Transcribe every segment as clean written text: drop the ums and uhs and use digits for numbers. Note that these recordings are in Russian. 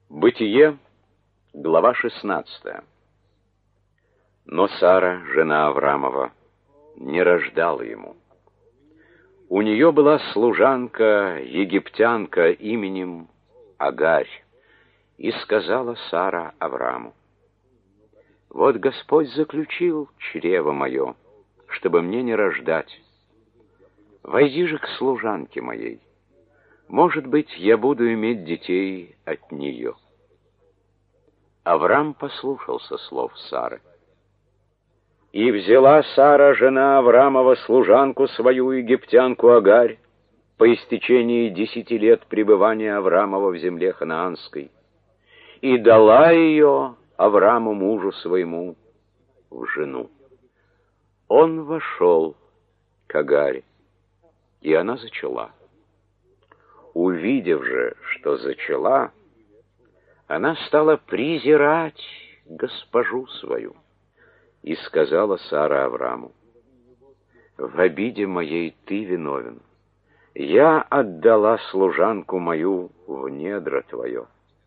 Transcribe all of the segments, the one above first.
Бытие, глава 16. Но Сара, жена Аврамова, не рождала ему. У нее была служанка, египтянка именем Агарь, и сказала Сара Авраму: «Вот Господь заключил чрево мое, чтобы мне не рождать. Войди же к служанке моей. Может быть, я буду иметь детей от нее». Аврам послушался слов Сары. И взяла Сара, жена Аврамова, служанку свою, египтянку Агарь, по истечении 10 лет пребывания Аврамова в земле ханаанской, и дала ее Авраму, мужу своему, в жену. Он вошел к Агаре, и она зачала. Увидев же, что зачала, она стала презирать госпожу свою. И сказала Сара Авраму: «В обиде моей ты виновен. Я отдала служанку мою в недра твое».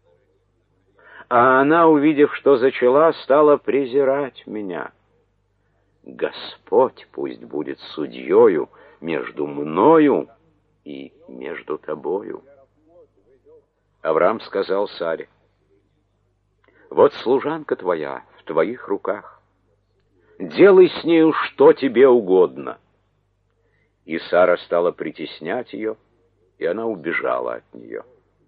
А она, увидев, что зачала, стала презирать меня. Господь пусть будет судьею между мною и между тобою. Авраам сказал Саре: «Вот служанка твоя в твоих руках. Делай с нею, что тебе угодно». И Сара стала притеснять ее, и она убежала от нее.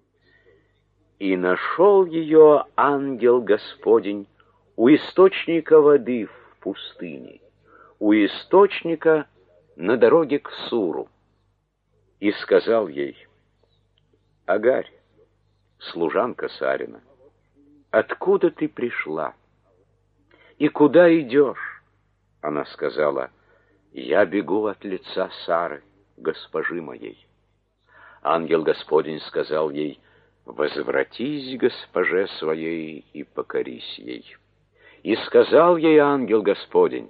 И нашел ее ангел Господень у источника воды в пустыне, у источника на дороге к Суру, и сказал ей: «Агарь, служанка Сарина, откуда ты пришла и куда идешь?» Она сказала: «Я бегу от лица Сары, госпожи моей». Ангел Господень сказал ей: «Возвратись к госпоже своей и покорись ей». И сказал ей ангел Господень: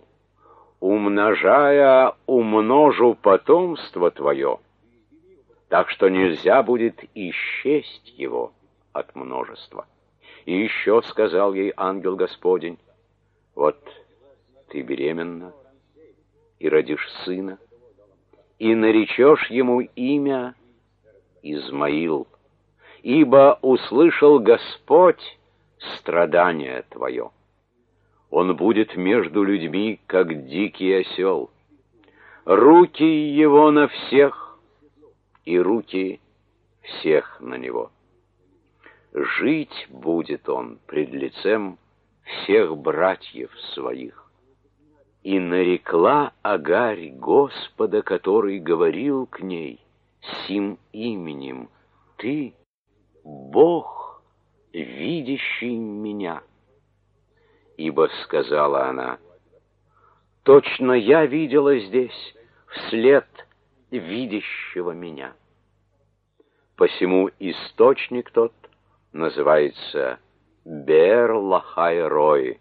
«Умножая, умножу потомство твое, так что нельзя будет исчесть его от множества». И еще сказал ей ангел Господень: «Вот ты беременна и родишь сына, и наречешь ему имя Измаил, ибо услышал Господь страдание твое. Он будет между людьми, как дикий осел. Руки его на всех, и руки всех на него. Жить будет он пред лицем всех братьев своих». И нарекла Агарь Господа, который говорил к ней сим именем: «Ты Бог, видящий меня». Ибо сказала она: «Точно я видела здесь вслед видящего меня». Посему источник тот называется Беэр-Лахай-Рой,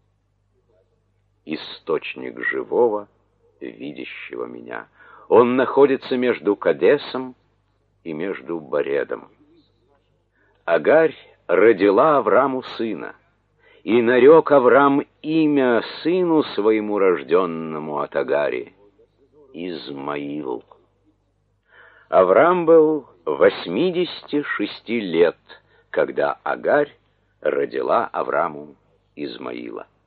источник живого, видящего меня. Он находится между Кадесом и между Баредом. Агарь родила Авраму сына, и нарек Аврам имя сыну своему, рожденному от Агари, Измаил. Аврам был 86 лет, когда Агарь родила Авраму Измаила.